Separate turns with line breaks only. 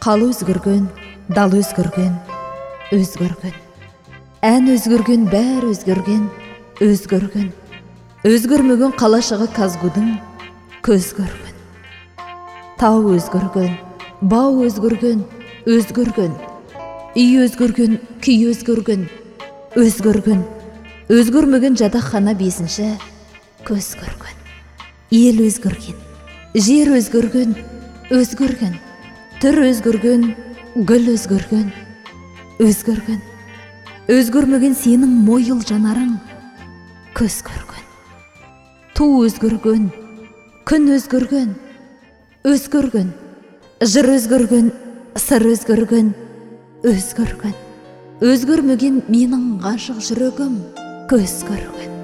Қал өзгірген, дал өзгірген, өзгірген. Ән өзгірген, бәр өзгірген, өзгірген. Өзгірмеген қалашығы Казгудың көз көрген. Тау өзгірген, бау өзгірген, өзгірген. Үй өзгірген, күй өзгірген, өзгірген. Өзгірмеген жатақхана 5-ші көз көрген. Ел өзгірген, жер өзгірген, өзгірген. Түр өзгірген, гүл өзгірген, өзгірген. Өзгірмеген сенің мойыл жанарың көз көрген. Ту өзгірген, күн өзгірген, өзгірген. Жыр өзгірген, сыр өзгірген, өзгірген. Өзгірмеген менің ғашық жүрегім көз көрген.